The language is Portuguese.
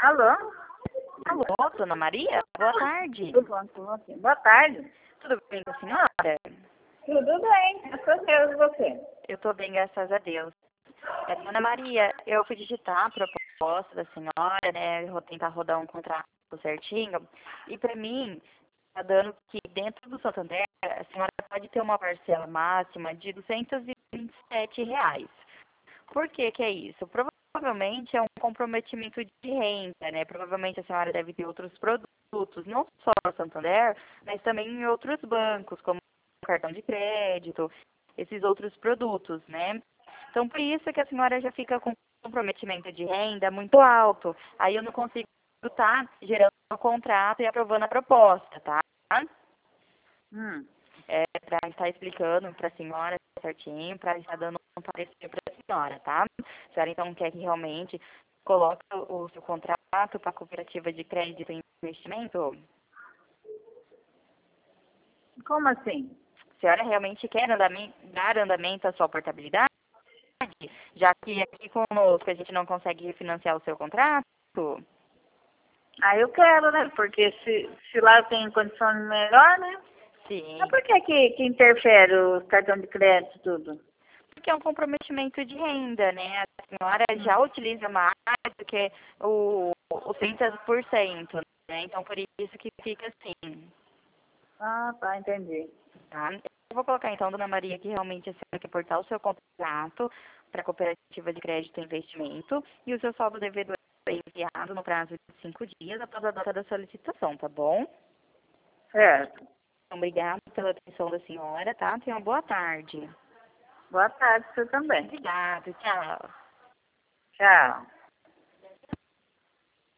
Alô? Alô, dona Maria? Boa tarde. Tudo bom com você? Boa tarde. Tudo bem com a senhora? Tudo bem, graças a Deus e você? Eu estou bem, graças a Deus. Dona Maria, eu fui digitar a proposta da senhora, né? Eu vou tentar rodar um contrato certinho. E para mim, está dando que dentro do Santander, a senhora pode ter uma parcela máxima de R$ 227. Por que que é isso? Provavelmente é um comprometimento de renda, né? Provavelmente a senhora deve ter outros produtos, não só no Santander, mas também em outros bancos, como cartão de crédito, esses outros produtos, né? Então, por isso que a senhora já fica com comprometimento de renda muito alto. Aí eu não consigo estar gerando o contrato e aprovando a proposta, tá? Para estar explicando para a senhora certinho, para estar dando um parecer para a senhora, tá? A senhora então quer que realmente coloque o seu contrato para a cooperativa de crédito e investimento? Como assim? A senhora realmente quer dar andamento à sua portabilidade? Já que aqui conosco a gente não consegue refinanciar o seu contrato? Ah, eu quero, né? Porque se lá eu tenho condição melhor, né? Mas Sim, por que interfere o cartão de crédito e tudo? porque é um comprometimento de renda, né? A senhora já utiliza mais do que o 30%, né? Então, por isso que fica assim, Ah, tá, entendi. tá? Eu vou colocar, então, dona Maria, que realmente a senhora quer portar o seu contrato para a cooperativa de crédito e investimento e o seu saldo devedor é enviado no prazo de 5 dias após a data da solicitação, tá bom? Certo. Então, obrigada pela atenção da senhora, tá? Tenha uma boa tarde. Boa tarde, você também. Obrigada, tchau. Tchau.